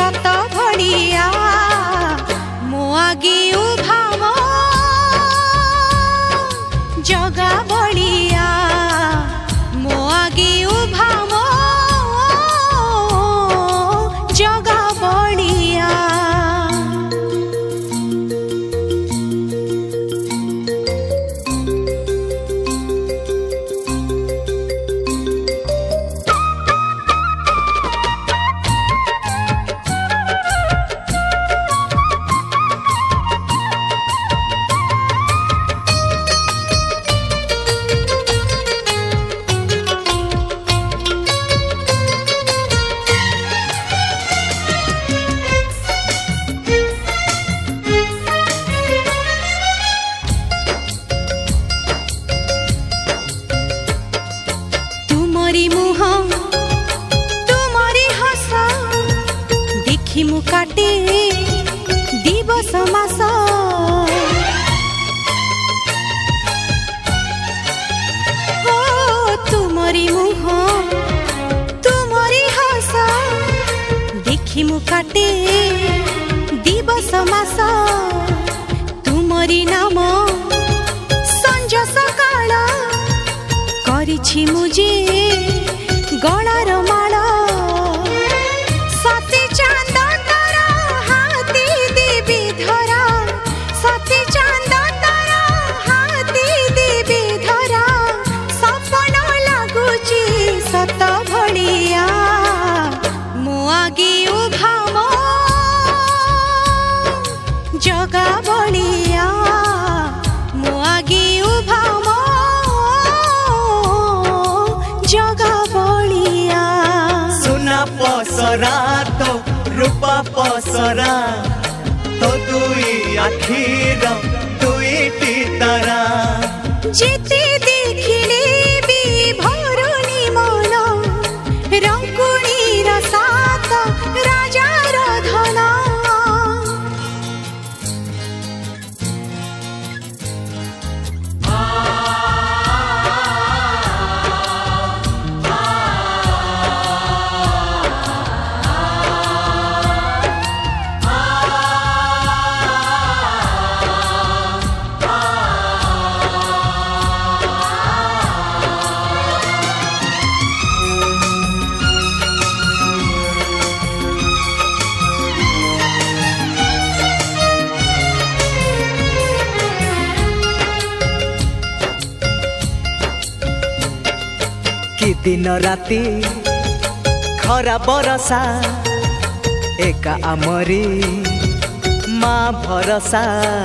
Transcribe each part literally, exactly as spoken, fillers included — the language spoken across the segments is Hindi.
सत भड़िया मो आगे उभाव जगा बड़िया मो आगे उभाव जगा बड़िया। तुमरी मुह तुमरी हस देखी मु काटे दिवस मास हो तुमरी मुह तुमरी हस देखी मु काटे दिवस मास तुमरी नाम संज सकाळ करिछि मुझे गलार माल सती चांद तारा हाथी देवी धरा सती चांद तारा हाथी देवी धरा सपन लागुची सत भड़िया मो आगे उभाव जगा बड़िया मो आगे उभाव जगा बड़िया। सुना पसरा तो रूपा पसरा तो दुई आखिर दुईटी तारा जेते देखिले भी भरुनी मन रंकुणी रसात राजा धन कि दिन राति खरा बरसा एका आमरी माँ भरसा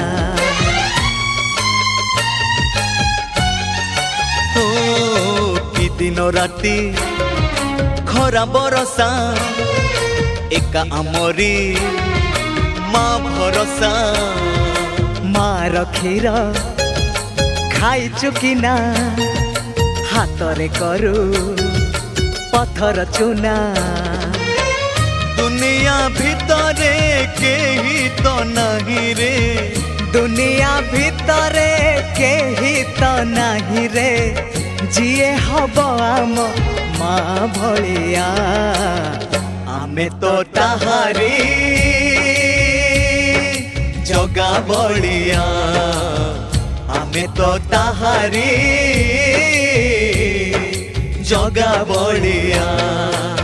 ओ कि दिन राति खरा बरसा एका आमरी माँ भरसा माँ रखीर खाई चुकिना हातरे करू पत्थर चुना दुनिया भितरे केही तो नहीं रे दुनिया भितरे केही तो नहीं रे जिए हब आम माँ भलिया आमे तो ताहारी जगा बड़िया आमे तो ताहारी जगा बड़िया।